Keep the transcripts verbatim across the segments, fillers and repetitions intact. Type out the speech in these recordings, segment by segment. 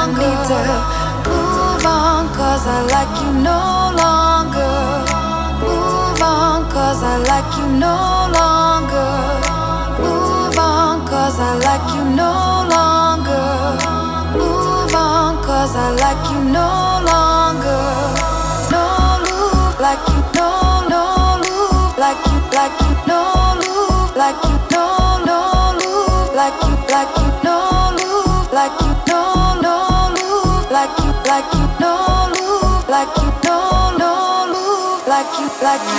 need to move on, cause I like you no longer. Move on, cause I like you no longer. Move on, cause I like you no longer. Move on, cause I like you no longer. No move like you, no, no move like you, like you, no move like you, no, no move like you, like you, no move like you, no, no move like you, like you, no move like you, no, no move like you, like you.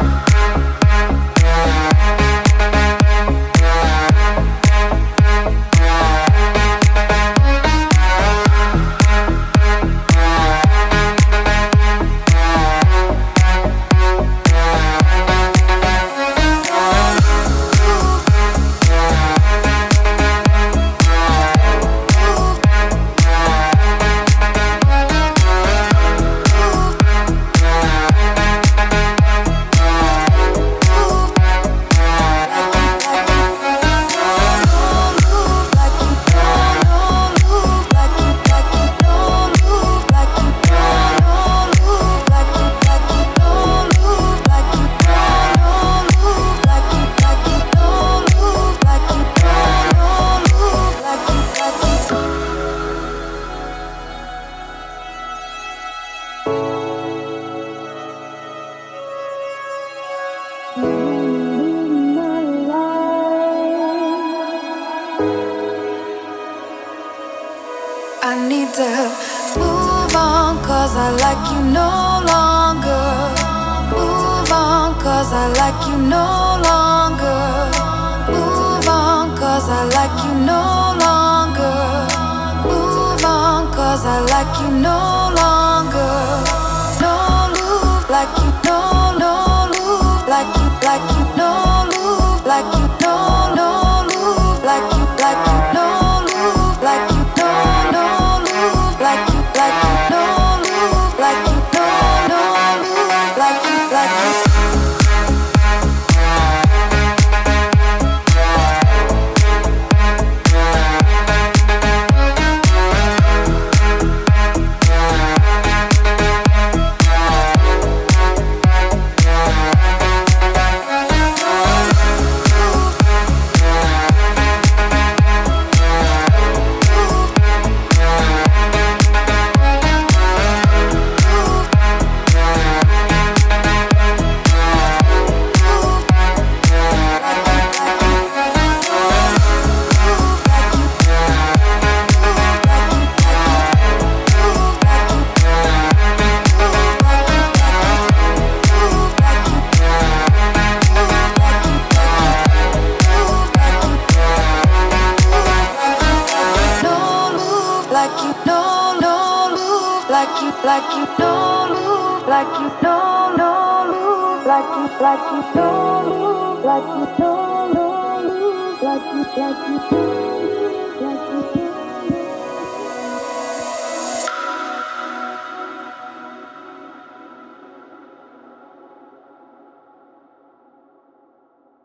I need to move on, cause I like you no longer. Move on, cause I like you no longer. Move on, cause I like you no longer. Move on, cause I like you no longer. No move like you, no, no move like you, like you, no move like you, no, no move like you, like you, no move like you, no, no move like you, like you, no move like you, no, no move like you, like you. Like you, no, no move like you, like you, no move like you, no, no move like you, like you, no move like you, no, no move like you, like you.